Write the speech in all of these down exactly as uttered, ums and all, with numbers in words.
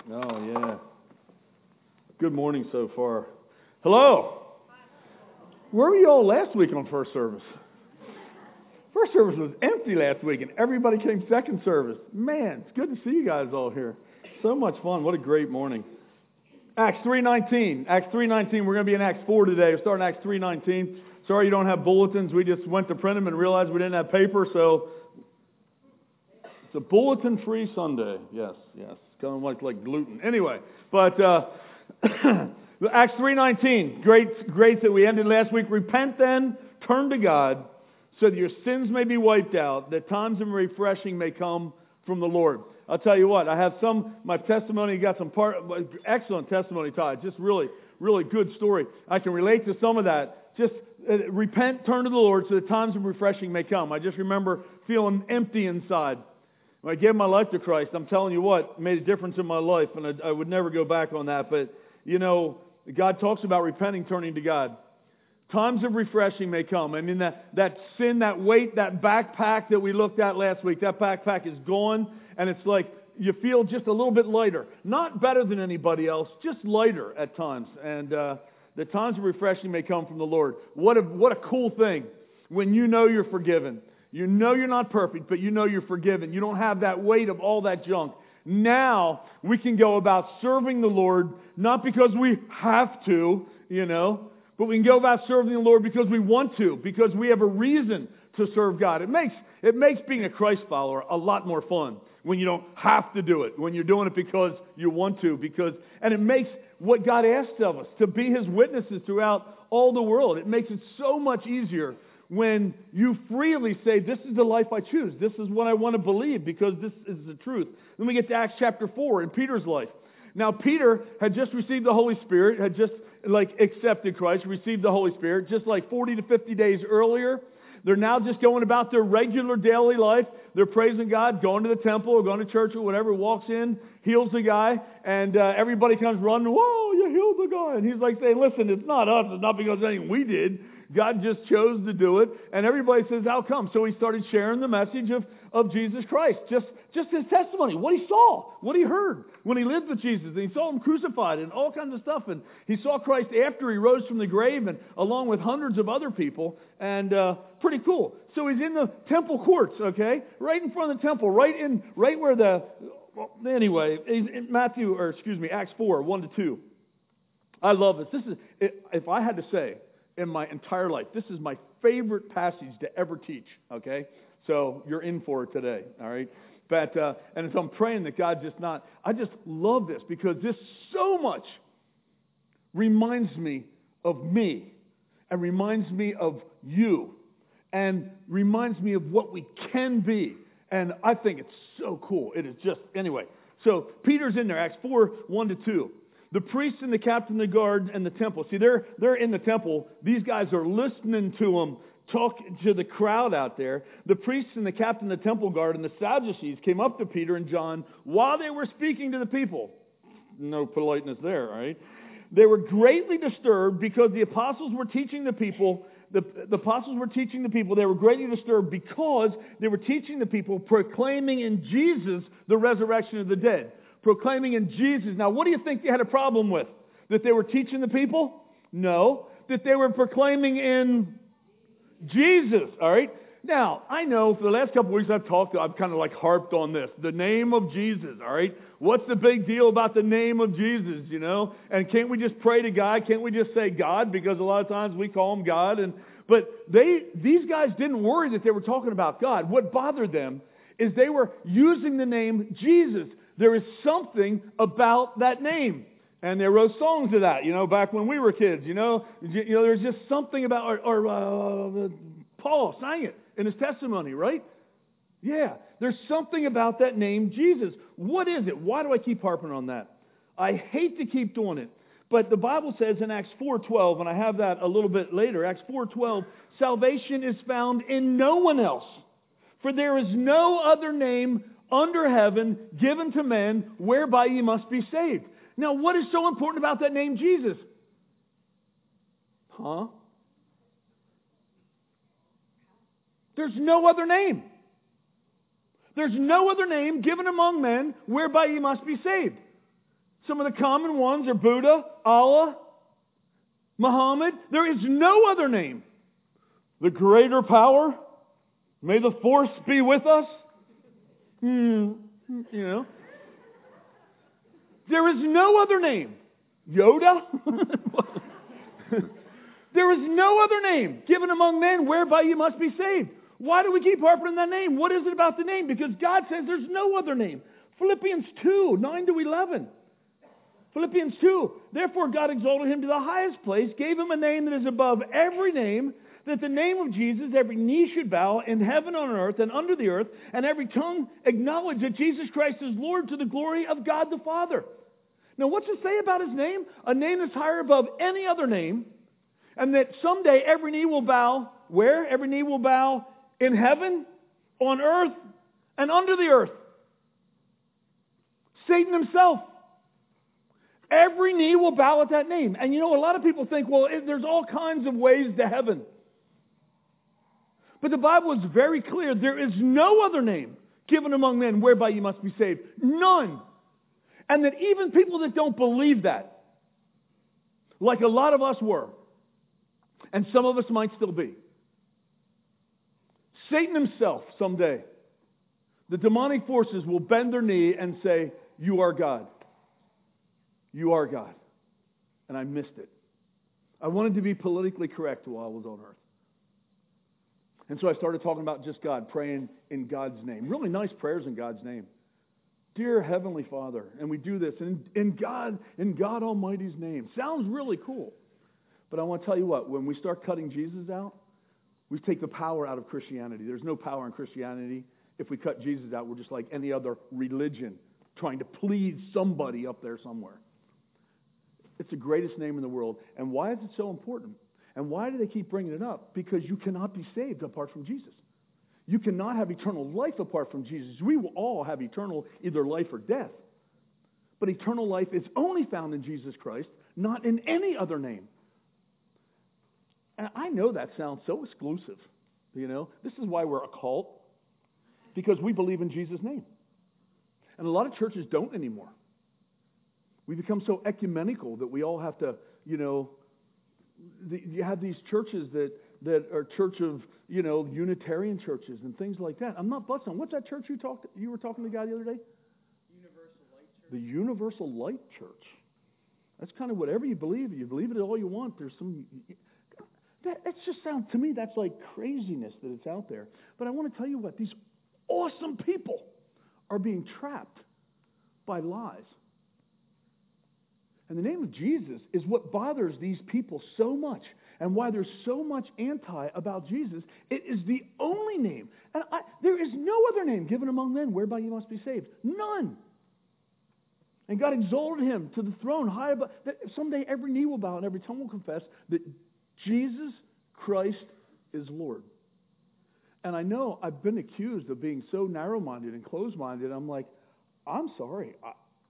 Oh, yeah. Good morning so far. Hello. Where were you all last week on first service? First service was empty last week, and everybody came second service. Man, it's good to see you guys all here. So much fun. What a great morning. Acts three nineteen. Acts three nineteen. We're going to be in Acts four today. We're starting Acts three nineteen. Sorry you don't have bulletins. We just went to print them and realized we didn't have paper, so it's a bulletin-free Sunday. Yes, yes. Kind of like, like gluten. Anyway, but uh, Acts three nineteen. Great, great that we ended last week. Repent then, turn to God, so that your sins may be wiped out, that times of refreshing may come from the Lord. I'll tell you what, I have some, my testimony, got some part, excellent testimony, Todd. Just really, really good story. I can relate to some of that. Just uh, repent, turn to the Lord, so that times of refreshing may come. I just remember feeling empty inside. When I gave my life to Christ, I'm telling you what, it made a difference in my life, and I, I would never go back on that. But, you know, God talks about repenting, turning to God. Times of refreshing may come. I mean, that, that sin, that weight, that backpack that we looked at last week, that backpack is gone, and it's like you feel just a little bit lighter. Not better than anybody else, just lighter at times. And uh, the times of refreshing may come from the Lord. What a, what a cool thing when you know you're forgiven. You know you're not perfect, but you know you're forgiven. You don't have that weight of all that junk. Now we can go about serving the Lord, not because we have to, you know, but we can go about serving the Lord because we want to, because we have a reason to serve God. It makes it makes being a Christ follower a lot more fun when you don't have to do it, when you're doing it because you want to, because and it makes what God asks of us to be His witnesses throughout all the world. It makes it so much easier when you freely say, this is the life I choose. This is what I want to believe because this is the truth. Then we get to Acts chapter four in Peter's life. Now, Peter had just received the Holy Spirit, had just like accepted Christ, received the Holy Spirit, just like forty to fifty days earlier. They're now just going about their regular daily life. They're praising God, going to the temple or going to church or whatever, walks in, heals the guy, and uh, everybody comes running, whoa, you healed the guy. And he's like saying, listen, it's not us, it's not because of anything we did. God just chose to do it, and everybody says, how come? So he started sharing the message of, of Jesus Christ, just, just his testimony, what he saw, what he heard when he lived with Jesus, and he saw him crucified and all kinds of stuff, and he saw Christ after he rose from the grave, and along with hundreds of other people, and uh, pretty cool. So he's in the temple courts, okay, right in front of the temple, right in, right where the, well, anyway, in Matthew, or excuse me, Acts four, one to two. I love this. This is, if I had to say, in my entire life, this is my favorite passage to ever teach, okay? So you're in for it today, all right? But, uh, and so I'm praying that God just not, I just love this because this so much reminds me of me and reminds me of you and reminds me of what we can be. And I think it's so cool. It is just, anyway. So Peter's in there, Acts four, one to two. The priests and the captain of the guard and the temple. See, they're they're in the temple. These guys are listening to them talk to the crowd out there. The priests and the captain of the temple guard and the Sadducees came up to Peter and John while they were speaking to the people. No politeness there, all right? They were greatly disturbed because the apostles were teaching the people. The, the apostles were teaching the people. They were greatly disturbed because they were teaching the people, proclaiming in Jesus the resurrection of the dead. Proclaiming in Jesus. Now, what do you think they had a problem with? That they were teaching the people? No. That they were proclaiming in Jesus. All right? Now, I know for the last couple of weeks I've talked, I've kind of like harped on this. The name of Jesus. All right? What's the big deal about the name of Jesus, you know? And can't we just pray to God? Can't we just say God? Because a lot of times we call him God. And But they, these guys didn't worry that they were talking about God. What bothered them is they were using the name Jesus. There is something about that name. And they wrote songs to that, you know, back when we were kids, you know. You know, there's just something about, or, or uh, Paul sang it in his testimony, right? Yeah, there's something about that name, Jesus. What is it? Why do I keep harping on that? I hate to keep doing it. But the Bible says in Acts four twelve, and I have that a little bit later, Acts four twelve, salvation is found in no one else. For there is no other name under heaven given to men whereby ye must be saved. Now, what is so important about that name Jesus? Huh? There's no other name. There's no other name given among men whereby ye must be saved. Some of the common ones are Buddha, Allah, Muhammad. There is no other name. The greater power. May the force be with us. Hmm, you know. There is no other name. Yoda? There is no other name given among men whereby you must be saved. Why do we keep harping on that name? What is it about the name? Because God says there's no other name. Philippians two, nine to eleven. Philippians two. Therefore God exalted him to the highest place, gave him a name that is above every name, that the name of Jesus every knee should bow in heaven, on earth, and under the earth, and every tongue acknowledge that Jesus Christ is Lord, to the glory of God the Father. Now what's it say about his name? A name that's higher above any other name, and that someday every knee will bow. Where? Every knee will bow in heaven, on earth, and under the earth. Satan himself. Every knee will bow at that name. And you know, a lot of people think, well, it, there's all kinds of ways to heaven. But the Bible is very clear. There is no other name given among men whereby you must be saved. None. And that even people that don't believe that, like a lot of us were, and some of us might still be, Satan himself someday, the demonic forces will bend their knee and say, you are God. You are God. And I missed it. I wanted to be politically correct while I was on earth. And so I started talking about just God, praying in God's name. Really nice prayers in God's name. Dear Heavenly Father, and we do this in, in God, in God Almighty's name. Sounds really cool. But I want to tell you what, when we start cutting Jesus out, we take the power out of Christianity. There's no power in Christianity. If we cut Jesus out, we're just like any other religion, trying to please somebody up there somewhere. It's the greatest name in the world. And why is it so important? And why do they keep bringing it up? Because you cannot be saved apart from Jesus. You cannot have eternal life apart from Jesus. We will all have eternal either life or death. But eternal life is only found in Jesus Christ, not in any other name. And I know that sounds so exclusive. You know, this is why we're a cult. Because we believe in Jesus' name. And a lot of churches don't anymore. We become so ecumenical that we all have to, you know, the, you have these churches that, that are church of, you know, Unitarian churches and things like that. I'm not busting. What's that church you talked? You were talking to the guy the other day? Universal Light Church. The Universal Light Church. That's kind of whatever you believe. You believe it all you want. There's some... That, that just sounds, to me, that's like craziness that it's out there. But I want to tell you what, these awesome people are being trapped by lies. And the name of Jesus is what bothers these people so much. And why there's so much anti about Jesus. It is the only name. And I, there is no other name given among men whereby you must be saved. None. And God exalted him to the throne high above. That someday every knee will bow and every tongue will confess that Jesus Christ is Lord. And I know I've been accused of being so narrow-minded and closed-minded. I'm like, I'm sorry. I,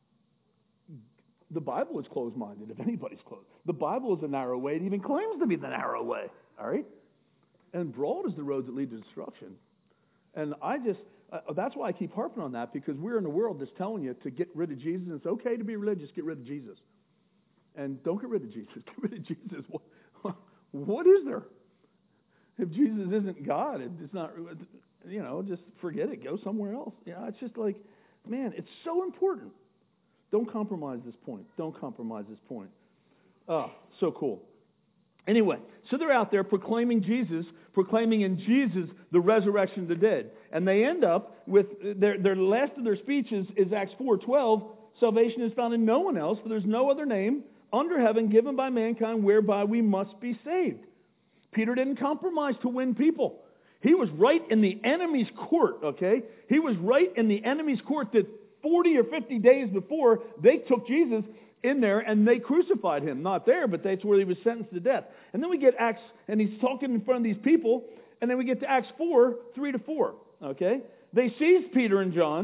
the Bible is closed-minded if anybody's closed. The Bible is a narrow way. It even claims to be the narrow way. All right? And broad is the road that leads to destruction. And I just, uh, that's why I keep harping on that, because we're in a world that's telling you to get rid of Jesus. And it's okay to be religious, get rid of Jesus. And don't get rid of Jesus. Get rid of Jesus. What, what is there? If Jesus isn't God, it's not, you know, just forget it. Go somewhere else. Yeah, it's just like, man, it's so important. Don't compromise this point. Don't compromise this point. Oh, so cool. Anyway, so they're out there proclaiming Jesus, proclaiming in Jesus the resurrection of the dead. And they end up with, their, their last of their speeches is Acts four twelve. Salvation is found in no one else, for there's no other name under heaven given by mankind whereby we must be saved. Peter didn't compromise to win people. He was right in the enemy's court, okay? He was right in the enemy's court that forty or fifty days before, they took Jesus in there and they crucified him. Not there, but that's where he was sentenced to death. And then we get Acts, and he's talking in front of these people, and then we get to Acts four, three to four, okay? They seized Peter and John,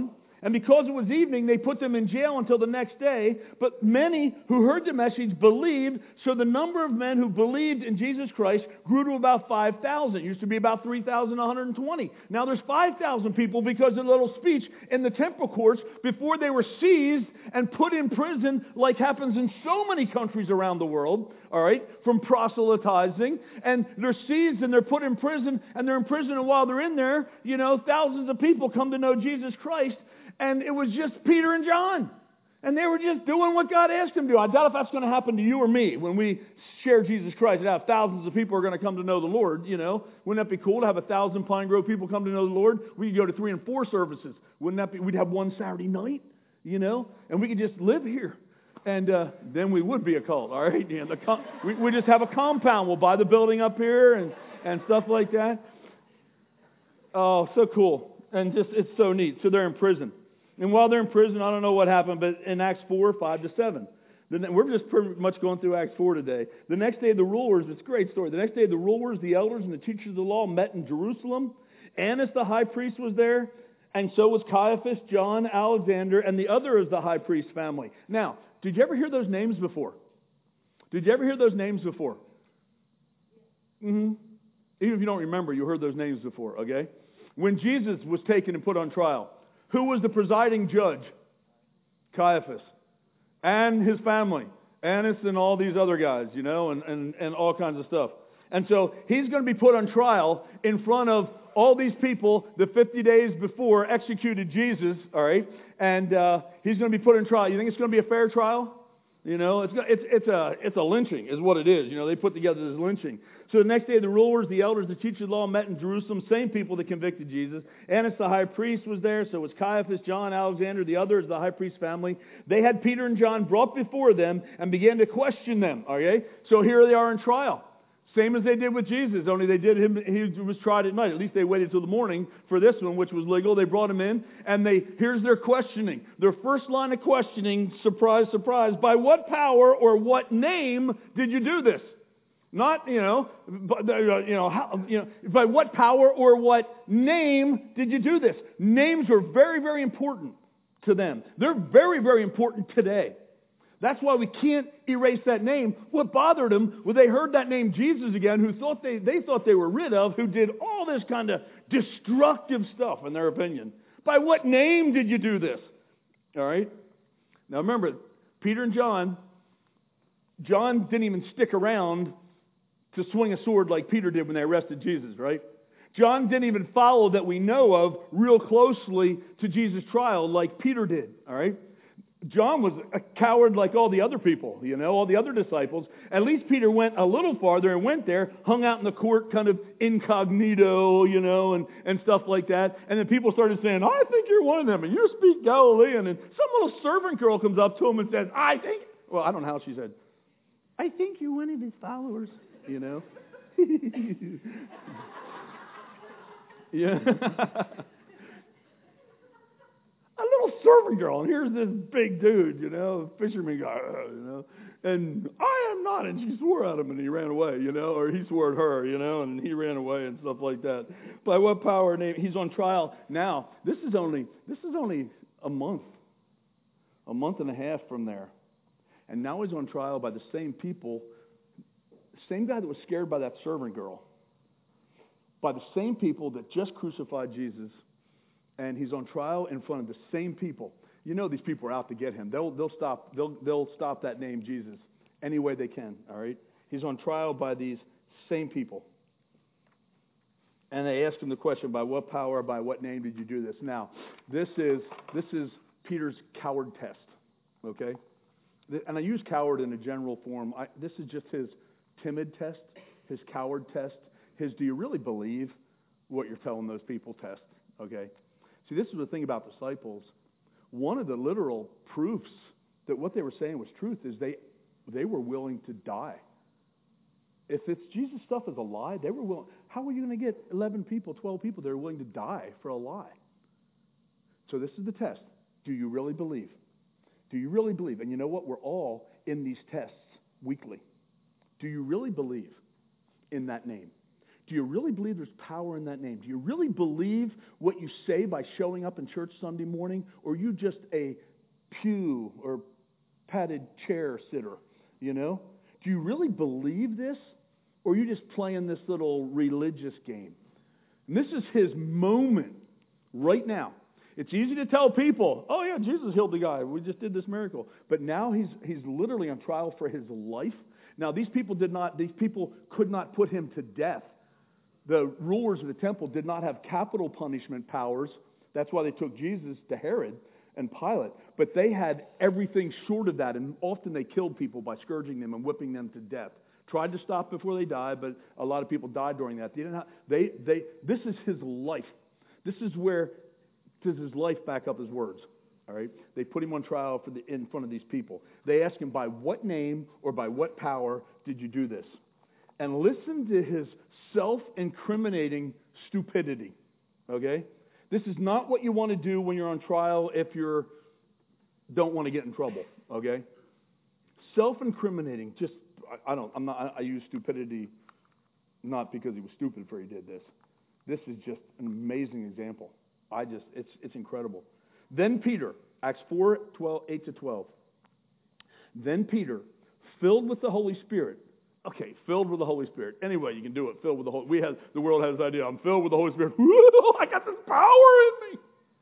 And because it was evening, they put them in jail until the next day. But many who heard the message believed, so the number of men who believed in Jesus Christ grew to about five thousand. It used to be about three thousand one hundred twenty. Now there's five thousand people because of the little speech in the temple courts before they were seized and put in prison, like happens in so many countries around the world, all right, from proselytizing. And they're seized and they're put in prison, and they're in prison, and while they're in there, you know, thousands of people come to know Jesus Christ. And it was just Peter and John. And they were just doing what God asked them to do. I doubt if that's going to happen to you or me when we share Jesus Christ. I doubt thousands of people are going to come to know the Lord, you know. Wouldn't that be cool to have a thousand Pine Grove people come to know the Lord? We could go to three and four services. Wouldn't that be, we'd have one Saturday night, you know. And we could just live here. And uh, then we would be a cult, all right? You know, the com- we, we just have a compound. We'll buy the building up here and, and stuff like that. Oh, so cool. And just it's so neat. So they're in prison. And while they're in prison, I don't know what happened, but in Acts four, five to seven. Then we're just pretty much going through Acts four today. The next day the rulers, it's a great story. The next day the rulers, the elders, and the teachers of the law met in Jerusalem. Annas the high priest was there, and so was Caiaphas, John, Alexander, and the other is the high priest family. Now, did you ever hear those names before? Did you ever hear those names before? Mm-hmm. Even if you don't remember, you heard those names before, okay? When Jesus was taken and put on trial, who was the presiding judge? Caiaphas. And his family. Annas and all these other guys, you know, and, and, and all kinds of stuff. And so he's going to be put on trial in front of all these people that fifty days before executed Jesus, all right? And uh, he's going to be put on trial. You think it's going to be a fair trial? You know, it's it's it's a it's a lynching is what it is. You know, they put together this lynching. So the next day, the rulers, the elders, the teachers of the law met in Jerusalem. Same people that convicted Jesus. Annas the high priest was there. So was Caiaphas, John, Alexander, the others, the high priest family. They had Peter and John brought before them and began to question them. Okay, so here they are in trial. Same as they did with Jesus, only they did him, he was tried at night. At least they waited till the morning for this one, which was legal. They brought him in, and they here's their questioning. Their first line of questioning, surprise, surprise, by what power or what name did you do this? Not, you know, but, you know, how, you know, by what power or what name did you do this? Names are very, very important to them. They're very, very important today. That's why we can't erase that name. What bothered them was they heard that name Jesus again, who thought they, they thought they were rid of, who did all this kind of destructive stuff, in their opinion. By what name did you do this? All right? Now remember, Peter and John, John didn't even stick around to swing a sword like Peter did when they arrested Jesus, right? John didn't even follow that we know of real closely to Jesus' trial like Peter did, all right? John was a coward like all the other people, you know, all the other disciples. At least Peter went a little farther and went there, hung out in the court kind of incognito, you know, and, and stuff like that. And then people started saying, I think you're one of them, and you speak Galilean. And some little servant girl comes up to him and says, I think, well, I don't know how she said, I think you're one of his followers, you know. Yeah. A little servant girl, and here's this big dude, you know, fisherman guy, you know, and I am not, and she swore at him, and he ran away, you know, or he swore at her, you know, and he ran away and stuff like that. By what power name? He's on trial now. This is only this is only a month, a month and a half from there, and now he's on trial by the same people, same guy that was scared by that servant girl, by the same people that just crucified Jesus. And he's on trial in front of the same people. You know these people are out to get him. They'll they'll stop they'll they'll stop that name Jesus any way they can. All right. He's on trial by these same people. And they ask him the question, by what power, by what name did you do this? Now, this is this is Peter's coward test. Okay? And I use coward in a general form. I, this is just his timid test, his coward test, his do you really believe what you're telling those people test. Okay? See, this is the thing about disciples. One of the literal proofs that what they were saying was truth is they they were willing to die. If it's Jesus stuff is a lie, they were willing. How are you going to get eleven people, twelve people that are willing to die for a lie? So this is the test. Do you really believe? Do you really believe? And you know what? We're all in these tests weekly. Do you really believe in that name? do you really believe there's power in that name? Do you really believe what you say by showing up in church Sunday morning? Or are you just a pew or padded chair sitter, you know? Do you really believe this? Or are you just playing this little religious game? And this is his moment right now. It's easy to tell people, oh yeah, Jesus healed the guy. We just did this miracle. But now he's he's literally on trial for his life. Now these people did not, these people could not put him to death. The rulers of the temple did not have capital punishment powers. That's why they took Jesus to Herod and Pilate. But they had everything short of that, and often they killed people by scourging them and whipping them to death. Tried to stop before they died, but a lot of people died during that. They didn't have, they, they, this is his life. This is where, does his life back up his words? All right? They put him on trial for the, in front of these people. They ask him, by what name or by what power did you do this? And listen to his self-incriminating stupidity. Okay? This is not what you want to do when you're on trial if you don't want to get in trouble. Okay? Self-incriminating, just, I, I don't, I'm not, I, I use stupidity not because he was stupid before he did this. This is just an amazing example. I just, it's it's incredible. Then Peter, Acts four, twelve, eight to twelve. Then Peter, filled with the Holy Spirit. Okay, filled with the Holy Spirit. Anyway, you can do it. Filled with the Holy. We have the world has this idea. I'm filled with the Holy Spirit. Woo, I got this power in me.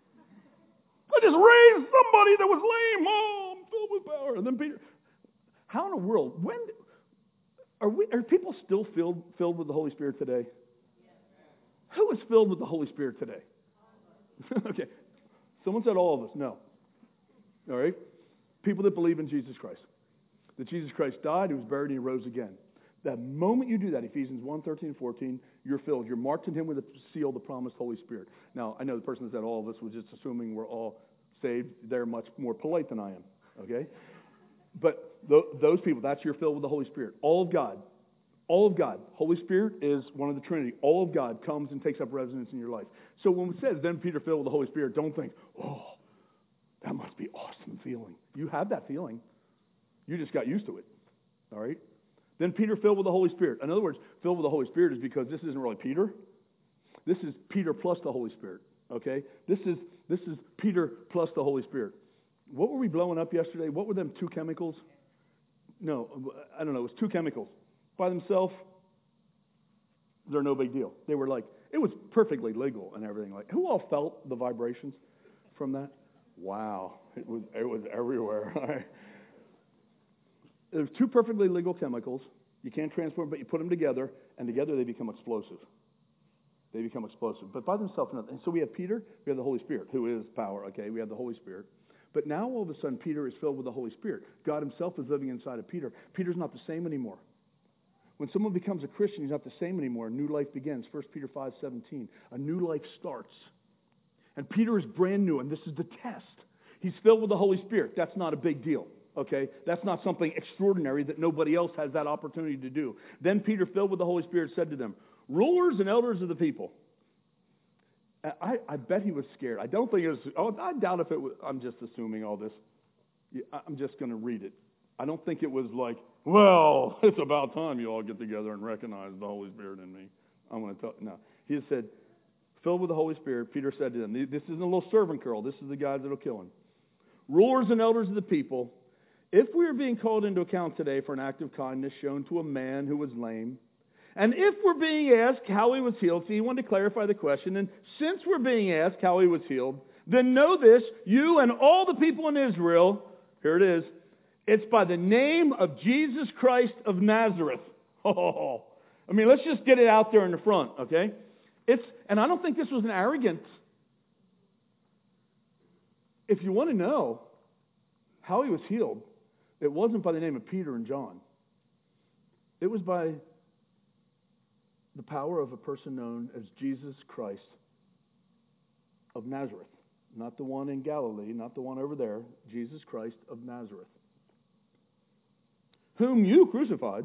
I just raised somebody that was lame. Oh, I'm filled with power. And then Peter, how in the world? When are we? Are people still filled filled with the Holy Spirit today? Who is filled with the Holy Spirit today? Okay. Someone said all of us. No. All right? People that believe in Jesus Christ. That Jesus Christ died, he was buried, and he rose again. The moment you do that, Ephesians one, thirteen, fourteen, you're filled. You're marked in him with the seal, the promised Holy Spirit. Now, I know the person that said all of us was just assuming we're all saved. They're much more polite than I am. Okay? But th- those people, that's your filled with the Holy Spirit. All of God. All of God. Holy Spirit is one of the Trinity. All of God comes and takes up residence in your life. So when it says, then Peter filled with the Holy Spirit, don't think, oh, that must be awesome feeling. You have that feeling. You just got used to it. All right? Then Peter filled with the Holy Spirit. In other words, filled with the Holy Spirit is because this isn't really Peter. This is Peter plus the Holy Spirit. Okay? This is this is Peter plus the Holy Spirit. What were we blowing up yesterday? What were them two chemicals? No, I don't know. It was two chemicals. By themselves, they're no big deal. They were like, it was perfectly legal and everything. Like, who all felt the vibrations from that? Wow. It was it was everywhere. There's two perfectly legal chemicals. You can't transform, but you put them together, and together they become explosive. They become explosive. But by themselves, nothing. And so we have Peter, we have the Holy Spirit, who is power, okay? We have the Holy Spirit. But now all of a sudden, Peter is filled with the Holy Spirit. God himself is living inside of Peter. Peter's not the same anymore. When someone becomes a Christian, he's not the same anymore. A new life begins. First Peter five seventeen. A new life starts. And Peter is brand new, and this is the test. He's filled with the Holy Spirit. That's not a big deal. Okay, that's not something extraordinary that nobody else has that opportunity to do. Then Peter, filled with the Holy Spirit, said to them, rulers and elders of the people. I, I bet he was scared. I don't think it was, oh, I doubt if it was, I'm just assuming all this. I'm just going to read it. I don't think it was like, well, it's about time you all get together and recognize the Holy Spirit in me. I'm going to tell, no. He said, filled with the Holy Spirit, Peter said to them, this isn't a little servant girl. This is the guys that will kill him. Rulers and elders of the people, if we are being called into account today for an act of kindness shown to a man who was lame, and if we're being asked how he was healed, see, he wanted to clarify the question, and since we're being asked how he was healed, then know this, you and all the people in Israel, here it is, it's by the name of Jesus Christ of Nazareth. Oh, I mean, let's just get it out there in the front, okay? It's, and I don't think this was an arrogance. If you want to know how he was healed, it wasn't by the name of Peter and John. It was by the power of a person known as Jesus Christ of Nazareth. Not the one in Galilee, not the one over there. Jesus Christ of Nazareth. Whom you crucified,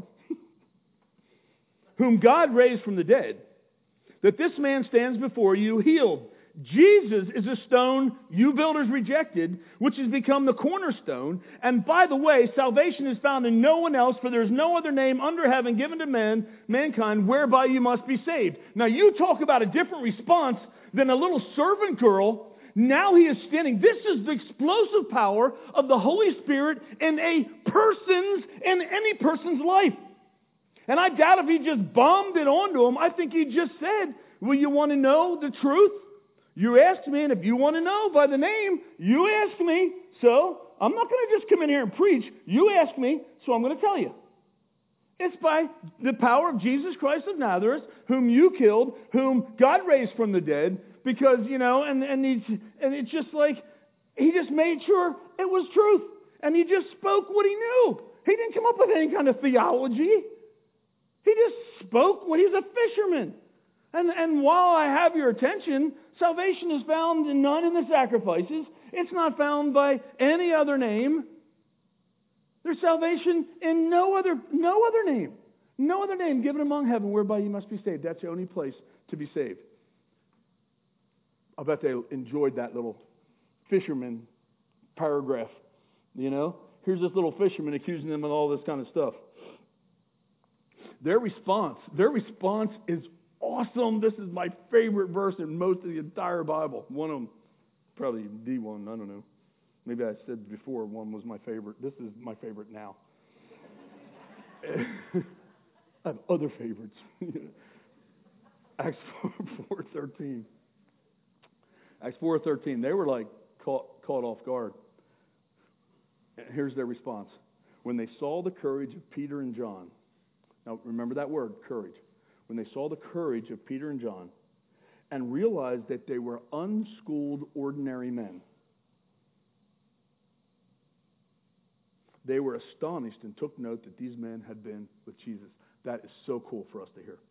whom God raised from the dead, that this man stands before you healed. Jesus is a stone you builders rejected, which has become the cornerstone. And by the way, salvation is found in no one else, for there is no other name under heaven given to man, mankind whereby you must be saved. Now you talk about a different response than a little servant girl. Now he is standing. This is the explosive power of the Holy Spirit in a person's, in any person's life. And I doubt if he just bombed it onto him. I think he just said, will you want to know the truth? You asked me, and if you want to know by the name, you ask me. So I'm not going to just come in here and preach. You ask me, so I'm going to tell you. It's by the power of Jesus Christ of Nazareth, whom you killed, whom God raised from the dead, because, you know, and, and, he's, and it's just like, he just made sure it was truth. And he just spoke what he knew. He didn't come up with any kind of theology. He just spoke when he was a fisherman. And, and while I have your attention, salvation is found in none in the sacrifices. It's not found by any other name. There's salvation in no other, no other name. No other name given among heaven whereby you must be saved. That's the only place to be saved. I bet they enjoyed that little fisherman paragraph. You know? Here's this little fisherman accusing them of all this kind of stuff. Their response, their response is awesome. This is my favorite verse in most of the entire Bible. One of them, probably the one, I don't know. Maybe I said before one was my favorite. This is my favorite now. I have other favorites. Acts four thirteen. Acts four thirteen. They were like caught, caught off guard. Here's their response. When they saw the courage of Peter and John. Now remember that word, courage. When they saw the courage of Peter and John and realized that they were unschooled, ordinary men, they were astonished and took note that these men had been with Jesus. That is so cool for us to hear.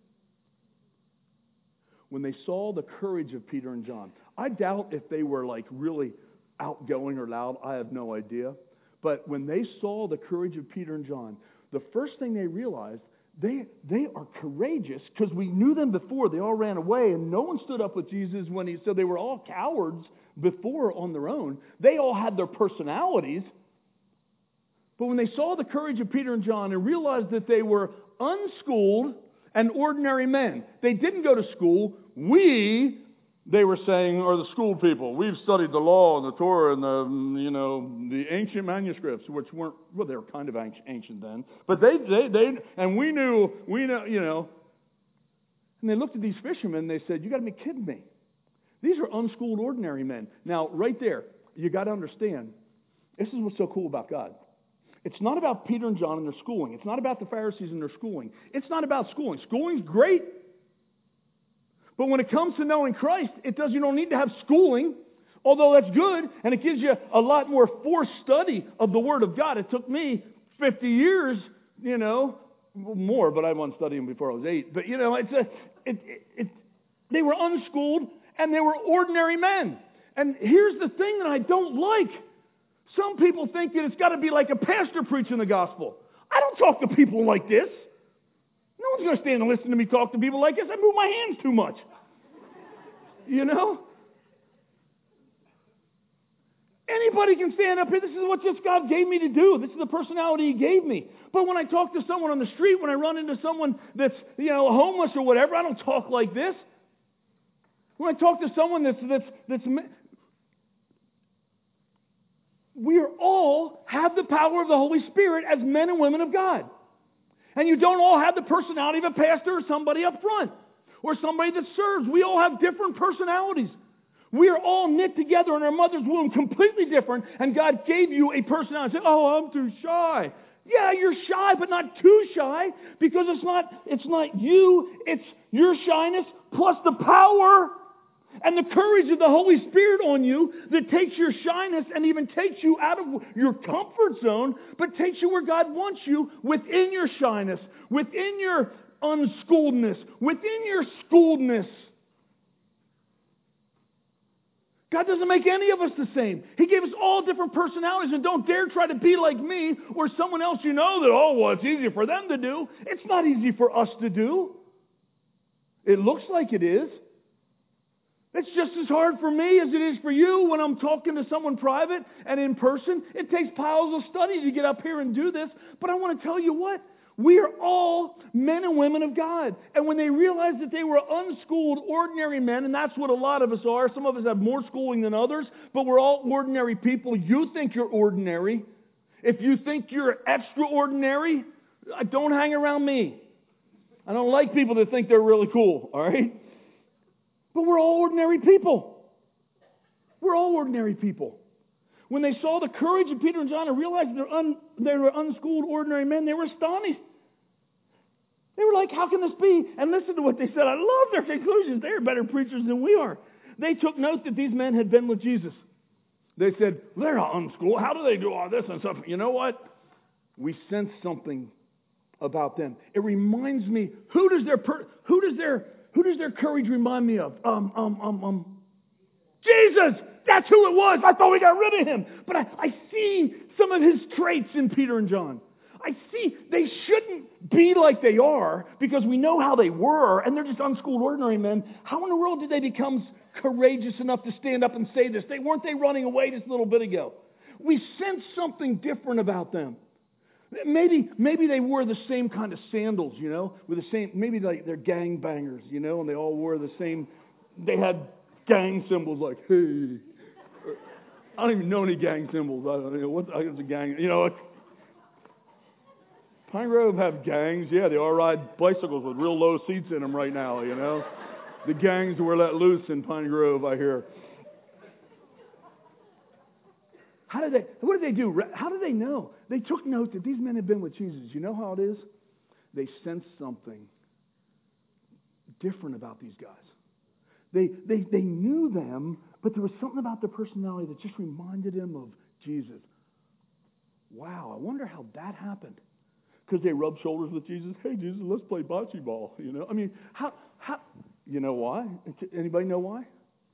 When they saw the courage of Peter and John, I doubt if they were like really outgoing or loud. I have no idea. But when they saw the courage of Peter and John, the first thing they realized, they they are courageous, because we knew them before. They all ran away, and no one stood up with Jesus when he said they were all cowards before on their own. They all had their personalities. But when they saw the courage of Peter and John and realized that they were unschooled and ordinary men, they didn't go to school. We, they were saying, are the school people. We've studied the law and the Torah and the, you know, the ancient manuscripts, which weren't, well, they were kind of ancient then. But they, they, they, and we knew, we know, you know. And they looked at these fishermen and they said, you got to be kidding me. These are unschooled, ordinary men. Now, right there, you got to understand, this is what's so cool about God. It's not about Peter and John and their schooling. It's not about the Pharisees and their schooling. It's not about schooling. Schooling's great. But when it comes to knowing Christ, it does. You don't need to have schooling, although that's good, and it gives you a lot more forced study of the Word of God. It took me fifty years, you know, more, but I wasn't studying before I was eight. But, you know, it's a, it, it, it, they were unschooled, and they were ordinary men. And here's the thing that I don't like. Some people think that it's got to be like a pastor preaching the gospel. I don't talk to people like this. No one's going to stand and listen to me talk to people like this. I move my hands too much. You know? Anybody can stand up here. This is what just God gave me to do. This is the personality He gave me. But when I talk to someone on the street, when I run into someone that's, you know, homeless or whatever, I don't talk like this. When I talk to someone that's that's that's we are all have the power of the Holy Spirit as men and women of God. And you don't all have the personality of a pastor or somebody up front or somebody that serves. We all have different personalities. We are all knit together in our mother's womb, completely different, and God gave you a personality. Say, oh, I'm too shy. Yeah, you're shy, but not too shy, because it's not, it's not you, it's your shyness plus the power and the courage of the Holy Spirit on you that takes your shyness and even takes you out of your comfort zone, but takes you where God wants you within your shyness, within your unschooledness, within your schooledness. God doesn't make any of us the same. He gave us all different personalities, and don't dare try to be like me or someone else you know that, oh, well, it's easier for them to do. It's not easy for us to do. It looks like it is. It's just as hard for me as it is for you when I'm talking to someone private and in person. It takes piles of study to get up here and do this. But I want to tell you what. We are all men and women of God. And when they realized that they were unschooled, ordinary men, and that's what a lot of us are. Some of us have more schooling than others, but we're all ordinary people. You think you're ordinary. If you think you're extraordinary, don't hang around me. I don't like people that think they're really cool, all right? But we're all ordinary people. We're all ordinary people. When they saw the courage of Peter and John and realized they're un, they were unschooled, ordinary men, they were astonished. They were like, how can this be? And listen to what they said. I love their conclusions. They are better preachers than we are. They took note that these men had been with Jesus. They said, they're unschooled. How do they do all this and stuff? You know what? We sense something about them. It reminds me, who does their per, who does their who does their courage remind me of? Um, um, um, um, Jesus! That's who it was. I thought we got rid of him. But I, I see some of his traits in Peter and John. I see they shouldn't be like they are because we know how they were, and they're just unschooled, ordinary men. How in the world did they become courageous enough to stand up and say this? They weren't they running away just a little bit ago? We sense something different about them. Maybe maybe they wore the same kind of sandals, you know, with the same. Maybe like they're gang bangers, you know, and they all wore the same. They had gang symbols like hey. I don't even know any gang symbols. I don't know what is a gang. You know, Pine Grove have gangs. Yeah, they all ride bicycles with real low seats in them right now. You know, the gangs were let loose in Pine Grove, I hear. How did they? What did they do? How did they know? They took note that these men had been with Jesus. You know how it is? They sensed something different about these guys. They they they knew them, but there was something about their personality that just reminded them of Jesus. Wow, I wonder how that happened. Because they rubbed shoulders with Jesus. Hey, Jesus, let's play bocce ball. You know, I mean, how how? You know why? Anybody know why?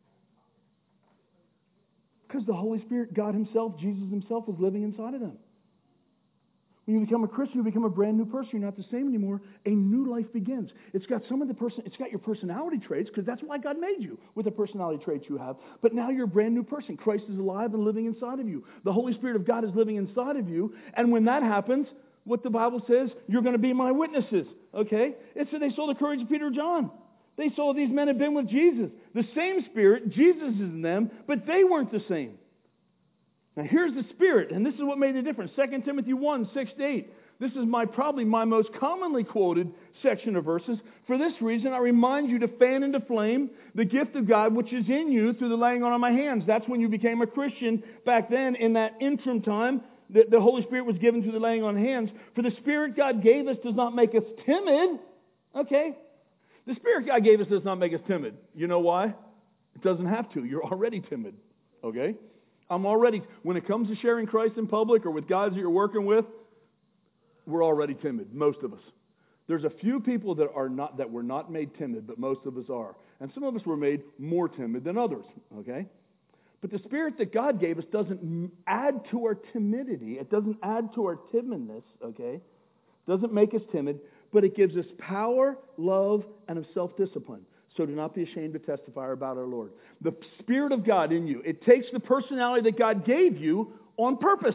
Because the Holy Spirit, God Himself, Jesus Himself, was living inside of them. When you become a Christian, you become a brand new person. You're not the same anymore. A new life begins. It's got some of the person. It's got your personality traits, because that's why God made you, with the personality traits you have. But now you're a brand new person. Christ is alive and living inside of you. The Holy Spirit of God is living inside of you. And when that happens, what the Bible says, you're going to be my witnesses. Okay? It said they saw the courage of Peter and John. They saw these men had been with Jesus. The same Spirit, Jesus is in them, but they weren't the same. Now here's the Spirit, and this is what made the difference. Second Timothy one, six to eight. This is my probably my most commonly quoted section of verses. For this reason, I remind you to fan into flame the gift of God which is in you through the laying on of my hands. That's when you became a Christian back then. In that interim time, the, the Holy Spirit was given through the laying on of hands. For the Spirit God gave us does not make us timid. Okay? The Spirit God gave us does not make us timid. You know why? It doesn't have to. You're already timid. Okay? I'm already, when it comes to sharing Christ in public or with guys that you're working with, we're already timid, most of us. There's a few people that are not, that were not made timid, but most of us are. And some of us were made more timid than others. Okay? But the Spirit that God gave us doesn't add to our timidity. It doesn't add to our timidness. Okay? Doesn't make us timid. But it gives us power, love, and of self-discipline. So do not be ashamed to testify about our Lord. The Spirit of God in you, it takes the personality that God gave you on purpose.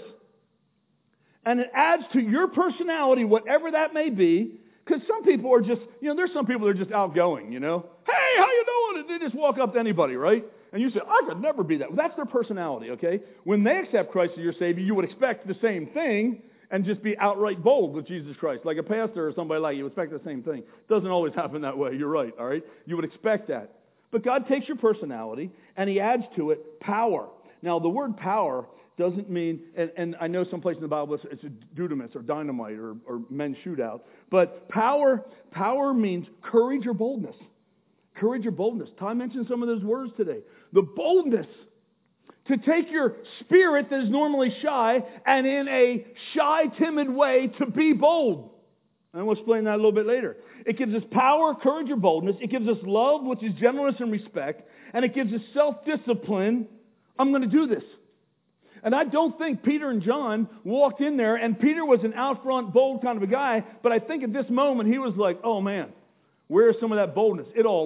And it adds to your personality, whatever that may be. Because some people are just, you know, there's some people that are just outgoing, you know. Hey, how you doing? And they just walk up to anybody, right? And you say, I could never be that. Well, that's their personality, okay? When they accept Christ as your Savior, you would expect the same thing. And just be outright bold with Jesus Christ. Like a pastor or somebody like you, you expect the same thing. It doesn't always happen that way. You're right, all right? You would expect that. But God takes your personality and He adds to it power. Now, the word power doesn't mean, and, and I know someplace in the Bible it's a dunamis or dynamite or, or men's shootout. But power, power means courage or boldness. Courage or boldness. Ty mentioned some of those words today. The boldness to take your spirit that is normally shy and in a shy, timid way to be bold. And we'll explain that a little bit later. It gives us power, courage, or boldness. It gives us love, which is gentleness and respect. And it gives us self-discipline. I'm going to do this. And I don't think Peter and John walked in there, and Peter was an out front, bold kind of a guy, but I think at this moment he was like, oh man, where is some of that boldness? It all left.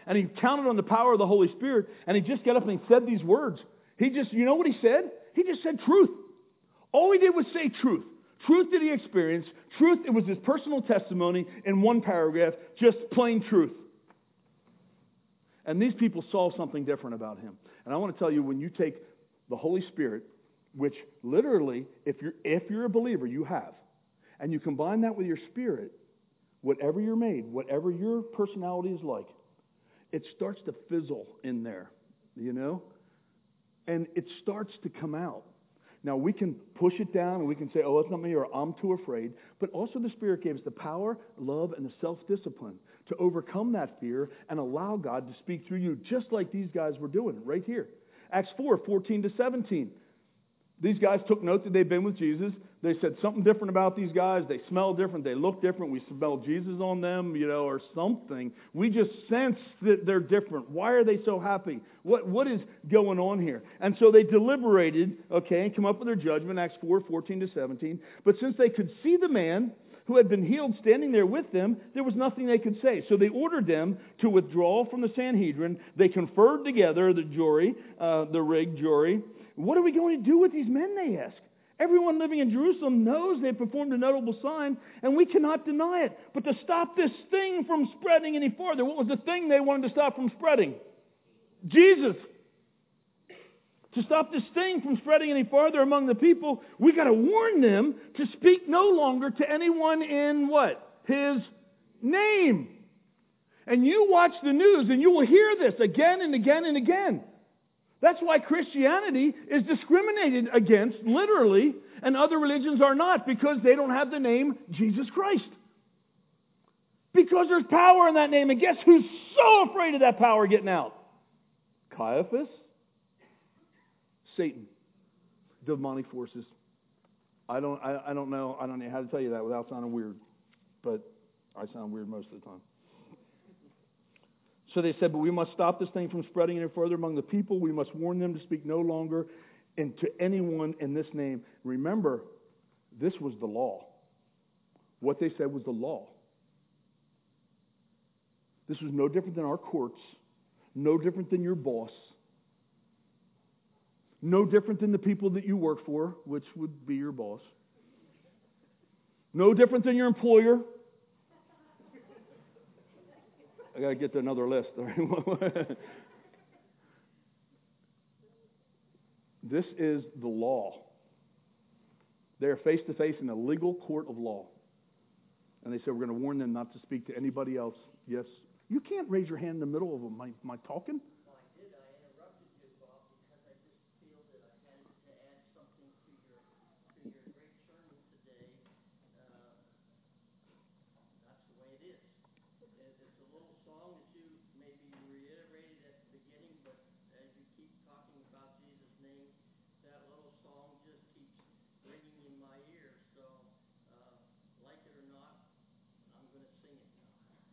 and he counted on the power of the Holy Spirit, and he just got up and he said these words. He just, you know what he said? He just said truth. All he did was say truth. Truth that he experienced. Truth, it was his personal testimony in one paragraph, just plain truth. And these people saw something different about him. And I want to tell you, when you take the Holy Spirit, which literally, if you're, if you're a believer, you have, and you combine that with your spirit, whatever you're made, whatever your personality is like, it starts to fizzle in there, you know? And it starts to come out. Now, we can push it down and we can say, oh, it's not me, or I'm too afraid. But also the Spirit gave us the power, love, and the self-discipline to overcome that fear and allow God to speak through you, just like these guys were doing right here. Acts four, fourteen to seventeen. These guys took note that they'd been with Jesus. They said something different about these guys. They smell different. They look different. We smell Jesus on them, you know, or something. We just sense that they're different. Why are they so happy? What What is going on here? And so they deliberated, okay, and come up with their judgment, Acts four, fourteen to seventeen. But since they could see the man who had been healed standing there with them, there was nothing they could say. So they ordered them to withdraw from the Sanhedrin. They conferred together, the jury, uh, the rigged jury. What are we going to do with these men, they ask. Everyone living in Jerusalem knows they performed a notable sign, and we cannot deny it. But to stop this thing from spreading any farther, what was the thing they wanted to stop from spreading? Jesus. To stop this thing from spreading any farther among the people, we got to warn them to speak no longer to anyone in what? His name. And you watch the news and you will hear this again and again and again. That's why Christianity is discriminated against, literally, and other religions are not, because they don't have the name Jesus Christ. Because there's power in that name, and guess who's so afraid of that power getting out? Caiaphas. Satan. Demonic forces. I don't I, I don't know I don't know how to tell you that without sounding weird. But I sound weird most of the time. So they said, but we must stop this thing from spreading any further among the people. We must warn them to speak no longer and to anyone in this name. Remember, this was the law. What they said was the law. This was no different than our courts, no different than your boss, no different than the people that you work for, which would be your boss. No different than your employer. I got to get to another list. This is the law. They are face to face in a legal court of law. And they said, we're going to warn them not to speak to anybody else. Yes. You can't raise your hand in the middle of my, my talking. Well, I did. I interrupted you, Bob, because I just feel that I had to add something to your to your great sermon today. Uh, that's the way it is. It- It's a little song that you maybe reiterated at the beginning, but as you keep talking about Jesus' name, that little song just keeps ringing in my ears. So, uh, like it or not, I'm going to sing it now.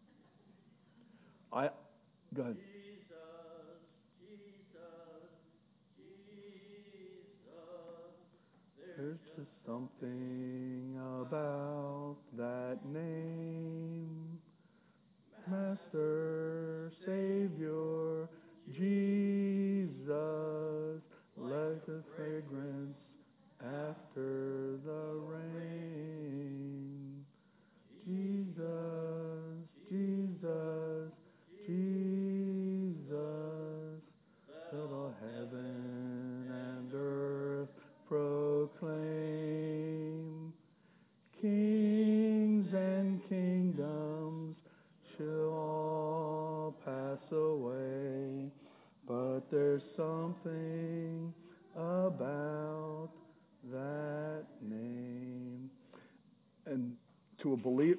I go ahead. Jesus, Jesus, Jesus, There's just something about that name. Master, Savior, Jesus, like the fragrance after the rain. Jesus, Jesus, Jesus, let all heaven and earth proclaim. Kings and kingdoms shall all pass away, but there's something about that name. And to a believe,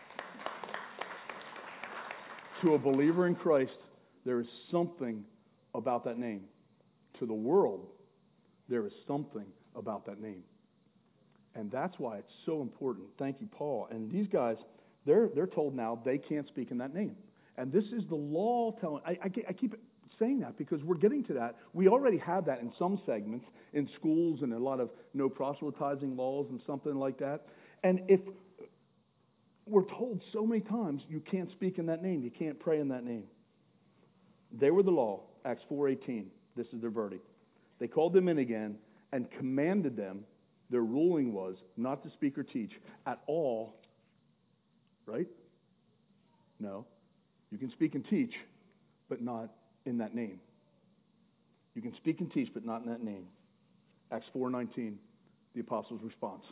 to a believer in Christ, there is something about that name. To the world, there is something about that name. And that's why it's so important. Thank you, Paul. And these guys, they're they're told now they can't speak in that name. And this is the law telling. I, I, I keep saying that because we're getting to that. We already have that in some segments in schools and a lot of no proselytizing laws and something like that. And if we're told so many times you can't speak in that name, you can't pray in that name. They were the law, Acts four eighteen. This is their verdict. They called them in again and commanded them, their ruling was, not to speak or teach at all. Right? No. You can speak and teach, but not in that name. You can speak and teach, but not in that name. Acts four nineteen, the apostles' response.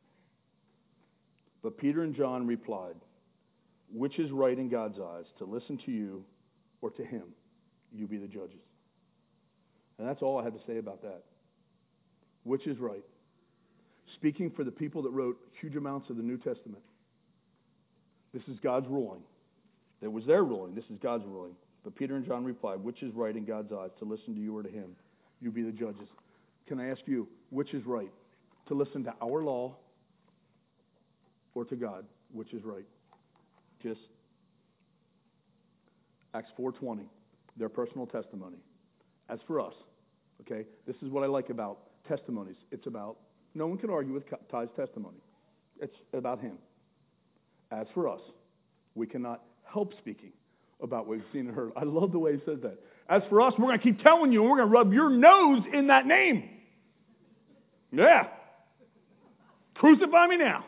But Peter and John replied, which is right in God's eyes, to listen to you or to him? You be the judges. And that's all I have to say about that. Which is right? Speaking for the people that wrote huge amounts of the New Testament. This is God's ruling. That was their ruling. This is God's ruling. But Peter and John replied, which is right in God's eyes, to listen to you or to him? You be the judges. Can I ask you, which is right? To listen to our law or to God? Which is right? Just Acts four twenty, their personal testimony. As for us, okay, this is what I like about testimonies. It's about, no one can argue with Ty's testimony. It's about him. As for us, we cannot help speaking about what we've seen and heard. I love the way he says that. As for us, we're going to keep telling you, and we're going to rub your nose in that name. Yeah. Crucify me now.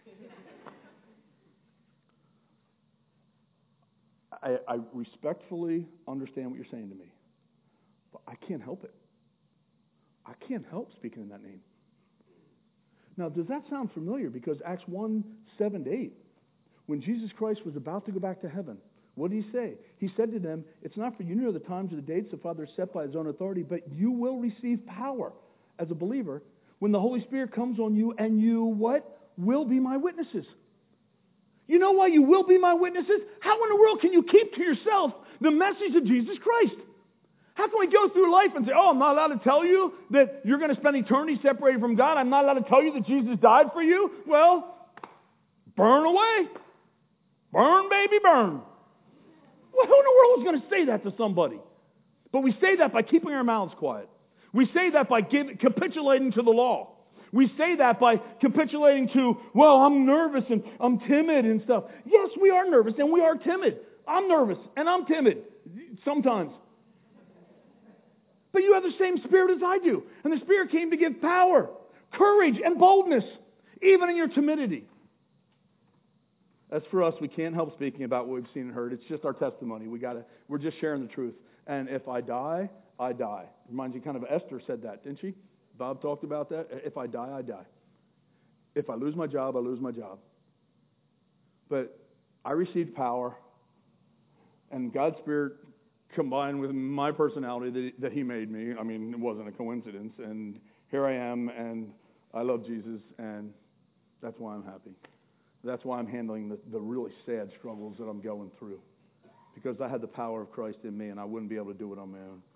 I, I respectfully understand what you're saying to me, but I can't help it. I can't help speaking in that name. Now, does that sound familiar? Because Acts one, seven to eight, when Jesus Christ was about to go back to heaven, what did he say? He said to them, it's not for you to know the times or the dates the Father has set by his own authority, but you will receive power as a believer when the Holy Spirit comes on you, and you, what? Will be my witnesses. You know why you will be my witnesses? How in the world can you keep to yourself the message of Jesus Christ? How can we go through life and say, oh, I'm not allowed to tell you that you're going to spend eternity separated from God. I'm not allowed to tell you that Jesus died for you. Well, burn away. Burn, baby, burn. Well, who in the world is going to say that to somebody? But we say that by keeping our mouths quiet. We say that by give, capitulating to the law. We say that by capitulating to, well, I'm nervous and I'm timid and stuff. Yes, we are nervous and we are timid. I'm nervous and I'm timid sometimes. But you have the same spirit as I do. And the Spirit came to give power, courage, and boldness, even in your timidity. As for us, we can't help speaking about what we've seen and heard. It's just our testimony. We gotta, we're just sharing the truth. And if I die, I die. Reminds you kind of Esther said that, didn't she? Bob talked about that. If I die, I die. If I lose my job, I lose my job. But I received power, and God's Spirit combined with my personality that, that He made me. I mean, it wasn't a coincidence. And here I am, and I love Jesus, and that's why I'm happy. That's why I'm handling the, the really sad struggles that I'm going through. Because I had the power of Christ in me, and I wouldn't be able to do it on my own.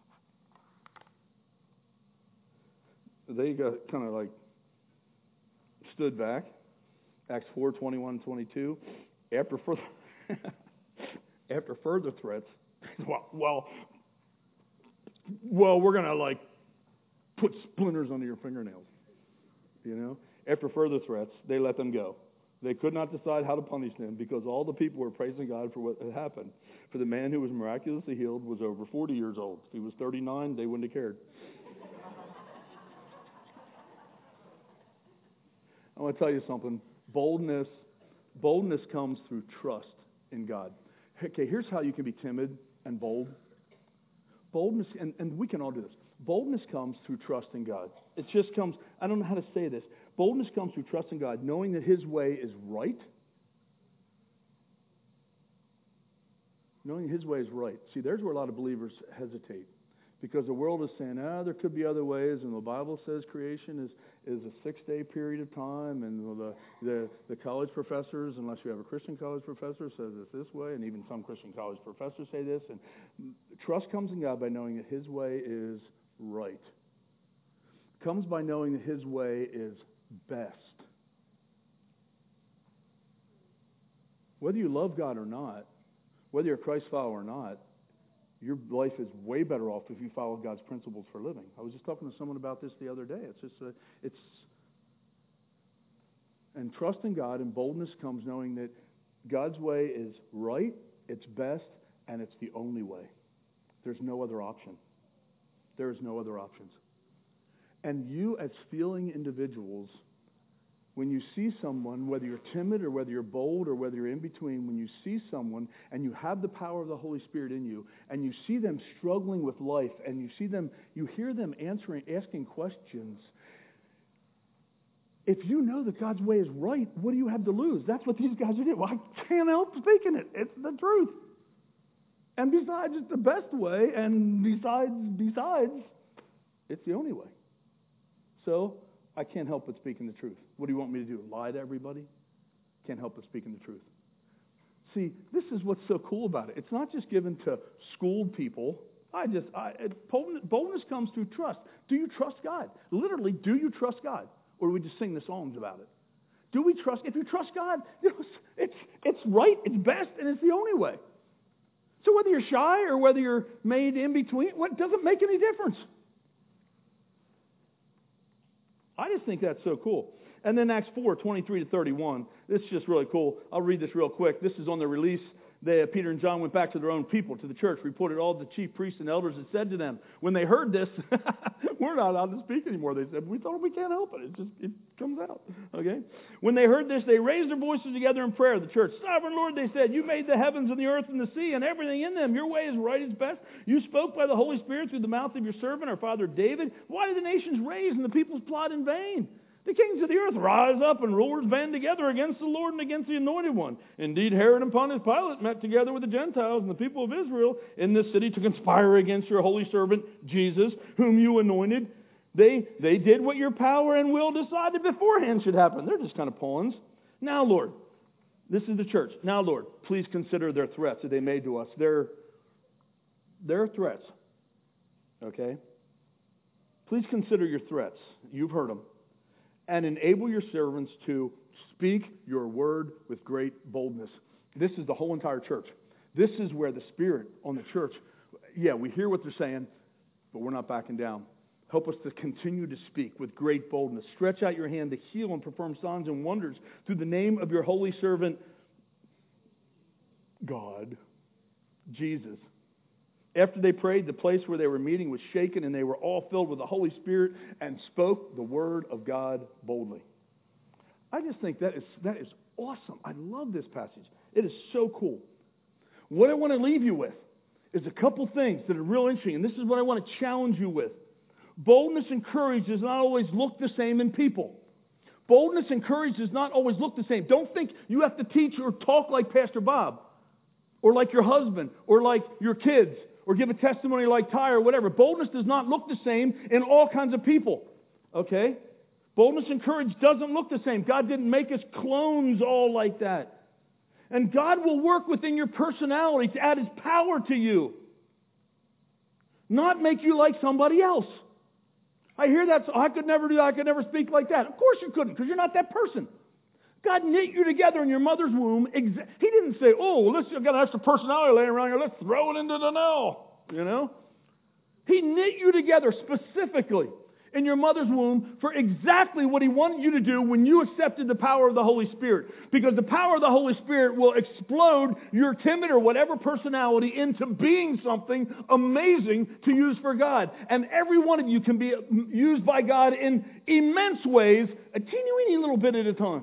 They got kind of like stood back. Acts four, twenty-one, twenty-two. After further, after further threats, well, well, well, we're going to like put splinters under your fingernails. You know? After further threats, they let them go. They could not decide how to punish them because all the people were praising God for what had happened. For the man who was miraculously healed was over forty years old. If he was thirty-nine, they wouldn't have cared. I want to tell you something. Boldness, boldness comes through trust in God. Okay, here's how you can be timid and bold. Boldness, and, and we can all do this. Boldness comes through trust in God. It just comes, I don't know how to say this. Boldness comes through trust in God, knowing that His way is right. Knowing His way is right. See, there's where a lot of believers hesitate. Because the world is saying, ah, there could be other ways, and the Bible says creation is, is a six-day period of time, and the, the the college professors, unless you have a Christian college professor, says it's this way, and even some Christian college professors say this. And trust comes in God by knowing that His way is right. Comes by knowing that His way is best. Whether you love God or not, whether you're a Christ follower or not, your life is way better off if you follow God's principles for living. I was just talking to someone about this the other day. It's just, a, it's, and trust in God and boldness comes knowing that God's way is right, it's best, and it's the only way. There's no other option. There is no other options. And you as feeling individuals, when you see someone, whether you're timid or whether you're bold or whether you're in between, when you see someone and you have the power of the Holy Spirit in you and you see them struggling with life and you see them, you hear them answering, asking questions, if you know that God's way is right, what do you have to lose? That's what these guys are doing. Well, I can't help speaking it. It's the truth. And besides, it's the best way. And besides, besides, it's the only way. So I can't help but speaking the truth. What do you want me to do? Lie to everybody? Can't help but speaking the truth. See, this is what's so cool about it. It's not just given to schooled people. I just, I, it, boldness comes through trust. Do you trust God? Literally, do you trust God? Or do we just sing the songs about it? Do we trust? If you trust God, you know, it's it's right, it's best, and it's the only way. So whether you're shy or whether you're made in between, what doesn't make any difference. I just think that's so cool. And then Acts four, twenty-three to thirty-one. This is just really cool. I'll read this real quick. This is on the release. They, Peter and John went back to their own people, to the church, reported all the chief priests and elders and said to them, when they heard this, we're not allowed to speak anymore. They said, we thought we can't help it. It just it comes out. Okay? When they heard this, they raised their voices together in prayer. The church, Sovereign Lord, they said, you made the heavens and the earth and the sea and everything in them. Your way is right, is best. You spoke by the Holy Spirit through the mouth of your servant, our father David. Why did the nations rage and the peoples plot in vain? The kings of the earth rise up and rulers band together against the Lord and against the Anointed One. Indeed, Herod and Pontius Pilate met together with the Gentiles and the people of Israel in this city to conspire against your holy servant Jesus, whom you anointed. They, they did what your power and will decided beforehand should happen. They're just kind of pawns. Now, Lord, this is the church. Now, Lord, please consider their threats that they made to us. Their, their threats. Okay? Please consider your threats. You've heard them. And enable your servants to speak your word with great boldness. This is the whole entire church. This is where the Spirit on the church, yeah, we hear what they're saying, but we're not backing down. Help us to continue to speak with great boldness. Stretch out your hand to heal and perform signs and wonders through the name of your holy servant, God, Jesus. After they prayed, the place where they were meeting was shaken, and they were all filled with the Holy Spirit and spoke the word of God boldly. I just think that is that is awesome. I love this passage. It is so cool. What I want to leave you with is a couple things that are real interesting, and this is what I want to challenge you with. Boldness and courage does not always look the same in people. Boldness and courage does not always look the same. Don't think you have to teach or talk like Pastor Bob, or like your husband, or like your kids, or give a testimony like Ty or whatever. Boldness does not look the same in all kinds of people. Okay? Boldness and courage doesn't look the same. God didn't make us clones all like that. And God will work within your personality to add His power to you. Not make you like somebody else. I hear that. So I could never do that. I could never speak like that. Of course you couldn't, because you're not that person. God knit you together in your mother's womb. He didn't say, oh, let's got an extra personality laying around here. Let's throw it into the now. You know? He knit you together specifically in your mother's womb for exactly what He wanted you to do when you accepted the power of the Holy Spirit. Because the power of the Holy Spirit will explode your timid or whatever personality into being something amazing to use for God. And every one of you can be used by God in immense ways, a teeny weeny little bit at a time.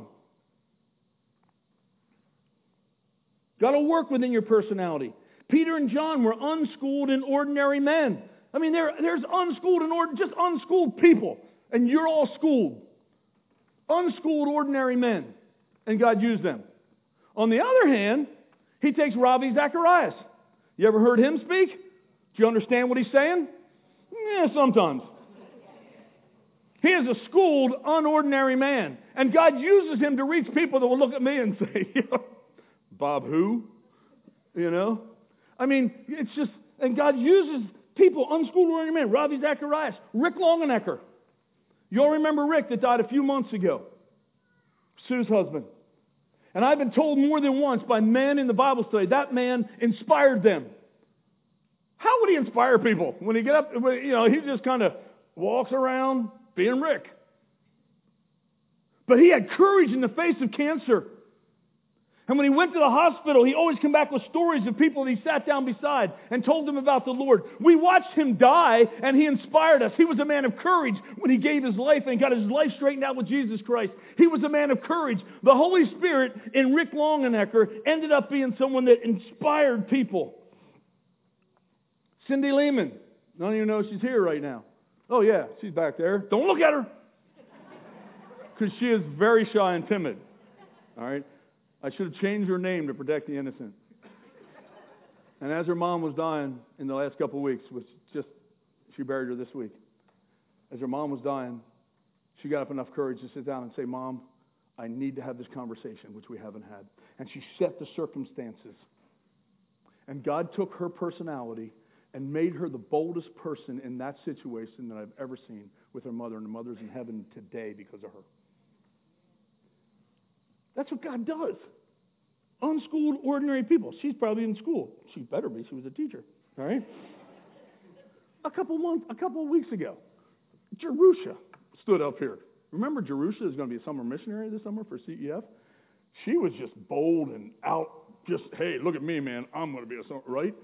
Got to work within your personality. Peter and John were unschooled and ordinary men. I mean, there, there's unschooled and or, just unschooled people, and you're all schooled. Unschooled, ordinary men, and God used them. On the other hand, He takes Ravi Zacharias. You ever heard him speak? Do you understand what he's saying? Yeah, sometimes. He is a schooled, unordinary man, and God uses him to reach people that will look at me and say, Bob who? You know? I mean, it's just, and God uses people, unschooled, ordinary men. Ravi Zacharias, Rick Longenecker. You all remember Rick that died a few months ago? Sue's husband. And I've been told more than once by men in the Bible study, that man inspired them. How would he inspire people? When he get up, you know, he just kind of walks around being Rick. But he had courage in the face of cancer. And when he went to the hospital, he always came back with stories of people that he sat down beside and told them about the Lord. We watched him die, and he inspired us. He was a man of courage when he gave his life and got his life straightened out with Jesus Christ. He was a man of courage. The Holy Spirit in Rick Longenecker ended up being someone that inspired people. Cindy Lehman. None of you know she's here right now. Oh, yeah, she's back there. Don't look at her. Because she is very shy and timid. All right? I should have changed her name to protect the innocent. And as her mom was dying in the last couple of weeks, which just, she buried her this week. As her mom was dying, she got up enough courage to sit down and say, Mom, I need to have this conversation, which we haven't had. And she set the circumstances. And God took her personality and made her the boldest person in that situation that I've ever seen with her mother. And her mother's in heaven today because of her. That's what God does. Unschooled, ordinary people. She's probably in school. She better be. She was a teacher. All right? A couple months, a couple of weeks ago, Jerusha stood up here. Remember, Jerusha is going to be a summer missionary this summer for C E F? She was just bold and out. Just, hey, look at me, man. I'm going to be a summer, right?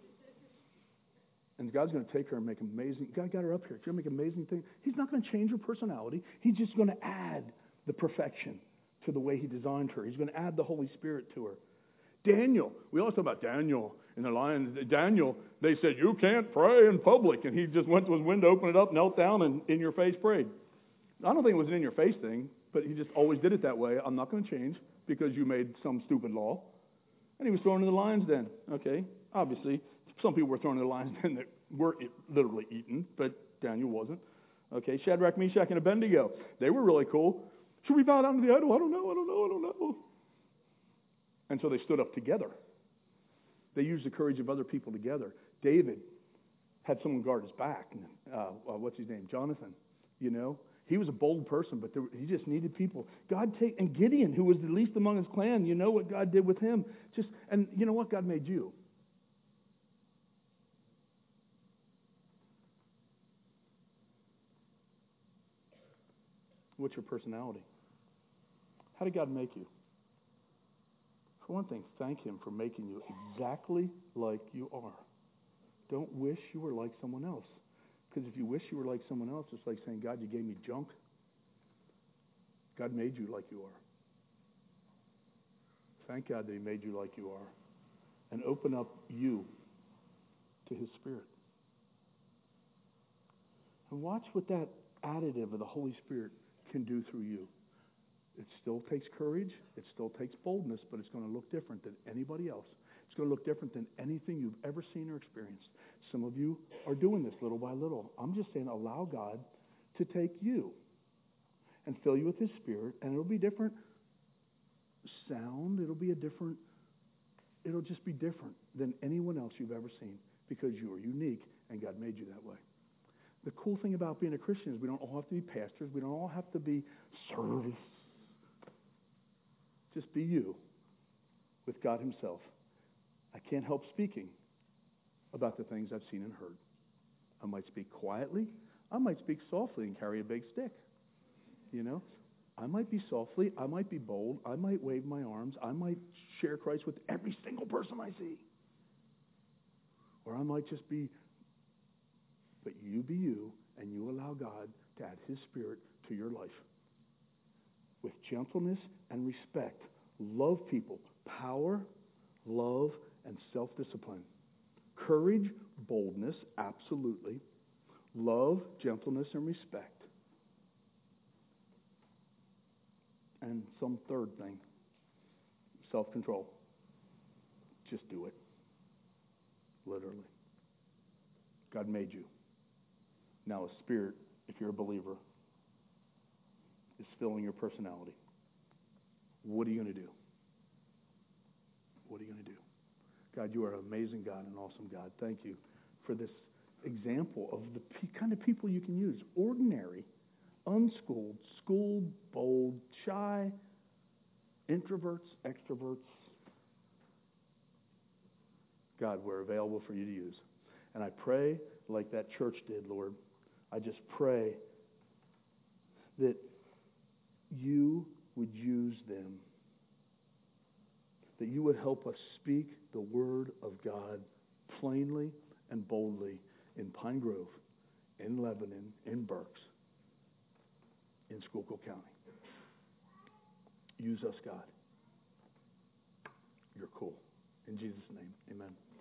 And God's going to take her and make amazing. God got her up here. She's going to make amazing things. He's not going to change her personality. He's just going to add the perfection to the way he designed her. He's going to add the Holy Spirit to her. Daniel, we always talk about Daniel in the lions. Daniel, they said, you can't pray in public. And he just went to his window, opened it up, knelt down, and in your face prayed. I don't think it was an in your face thing, but he just always did it that way. I'm not going to change because you made some stupid law. And he was thrown in the lion's den. Okay, obviously, some people were thrown in the lion's den that were literally eaten, but Daniel wasn't. Okay, Shadrach, Meshach, and Abednego, they were really cool. Should we bow down to the idol? I don't know, I don't know, I don't know. And so they stood up together. They used the courage of other people together. David had someone guard his back. Uh, uh, what's his name? Jonathan. You know, he was a bold person, but there, he just needed people. God take and Gideon, who was the least among his clan. You know what God did with him. Just and you know what God made you. What's your personality? How did God make you? For one thing, thank him for making you exactly like you are. Don't wish you were like someone else. Because if you wish you were like someone else, it's like saying, God, you gave me junk. God made you like you are. Thank God that he made you like you are. And open up you to his Spirit. And watch what that additive of the Holy Spirit can do through you. It still takes courage. It still takes boldness, but it's going to look different than anybody else. It's going to look different than anything you've ever seen or experienced. Some of you are doing this little by little. I'm just saying allow God to take you and fill you with his Spirit, and it'll be different sound. It'll be a different, it'll just be different than anyone else you've ever seen because you are unique and God made you that way. The cool thing about being a Christian is we don't all have to be pastors. We don't all have to be service. Just be you with God himself. I can't help speaking about the things I've seen and heard. I might speak quietly. I might speak softly and carry a big stick. You know, I might be softly. I might be bold. I might wave my arms. I might share Christ with every single person I see. Or I might just be, but you be you, and you allow God to add his Spirit to your life. With gentleness and respect, love people, power, love, and self-discipline. Courage, boldness, absolutely. Love, gentleness, and respect. And some third thing, self-control. Just do it. Literally. God made you. Now a Spirit, if you're a believer, is filling your personality. What are you going to do? What are you going to do? God, you are an amazing God, an awesome God. Thank you for this example of the p- kind of people you can use. Ordinary, unschooled, schooled, bold, shy, introverts, extroverts. God, we're available for you to use. And I pray like that church did, Lord. I just pray that you would use them that you would help us speak the word of God plainly and boldly in Pine Grove, in Lebanon, in Berks, in Schuylkill County. Use us, God. You're cool. In Jesus' name, amen.